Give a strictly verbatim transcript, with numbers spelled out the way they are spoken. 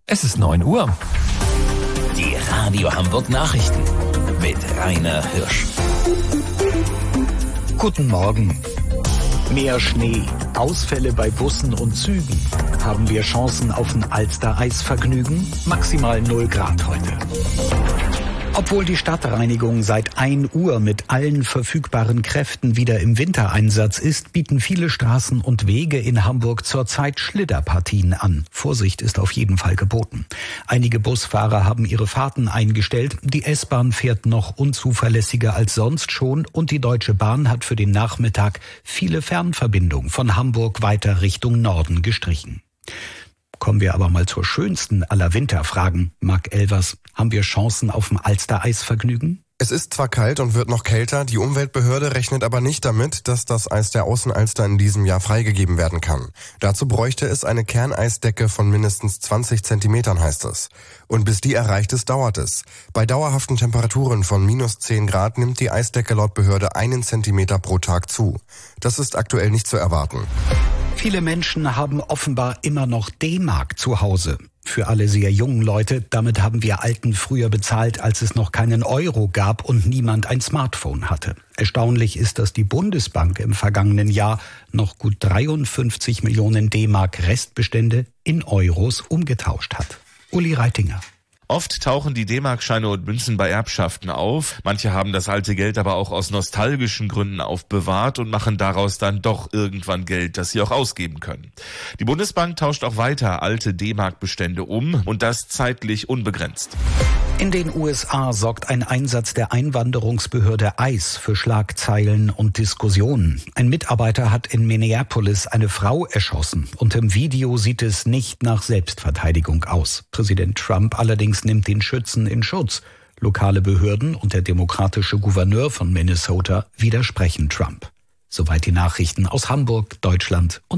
Es ist neun Uhr. Die Radio Hamburg Nachrichten mit Rainer Hirsch. Guten Morgen. Mehr Schnee, Ausfälle bei Bussen und Zügen. Haben wir Chancen auf ein Alster-Eisvergnügen? Maximal null Grad heute. Obwohl die Stadtreinigung seit ein Uhr mit allen verfügbaren Kräften wieder im Wintereinsatz ist, bieten viele Straßen und Wege in Hamburg zurzeit Schlitterpartien an. Vorsicht ist auf jeden Fall geboten. Einige Busfahrer haben ihre Fahrten eingestellt, die S-Bahn fährt noch unzuverlässiger als sonst schon und die Deutsche Bahn hat für den Nachmittag viele Fernverbindungen von Hamburg weiter Richtung Norden gestrichen. Kommen wir aber mal zur schönsten aller Winterfragen. Marc Elvers, haben wir Chancen auf ein Alster-Eisvergnügen? Es ist zwar kalt und wird noch kälter, die Umweltbehörde rechnet aber nicht damit, dass das Eis der Außenalster in diesem Jahr freigegeben werden kann. Dazu bräuchte es eine Kerneisdecke von mindestens zwanzig Zentimetern, heißt es. Und bis die erreicht ist, dauert es. Bei dauerhaften Temperaturen von minus zehn Grad nimmt die Eisdecke laut Behörde einen Zentimeter pro Tag zu. Das ist aktuell nicht zu erwarten. Viele Menschen haben offenbar immer noch D-Mark zu Hause. Für alle sehr jungen Leute, damit haben wir Alten früher bezahlt, als es noch keinen Euro gab und niemand ein Smartphone hatte. Erstaunlich ist, dass die Bundesbank im vergangenen Jahr noch gut dreiundfünfzig Millionen D-Mark Restbestände in Euros umgetauscht hat. Uli Reitinger. Oft tauchen die D-Mark-Scheine und Münzen bei Erbschaften auf. Manche haben das alte Geld aber auch aus nostalgischen Gründen aufbewahrt und machen daraus dann doch irgendwann Geld, das sie auch ausgeben können. Die Bundesbank tauscht auch weiter alte D-Mark-Bestände um und das zeitlich unbegrenzt. In den U S A sorgt ein Einsatz der Einwanderungsbehörde ICE für Schlagzeilen und Diskussionen. Ein Mitarbeiter hat in Minneapolis eine Frau erschossen und im Video sieht es nicht nach Selbstverteidigung aus. Präsident Trump allerdings nimmt den Schützen in Schutz. Lokale Behörden und der demokratische Gouverneur von Minnesota widersprechen Trump. Soweit die Nachrichten aus Hamburg, Deutschland und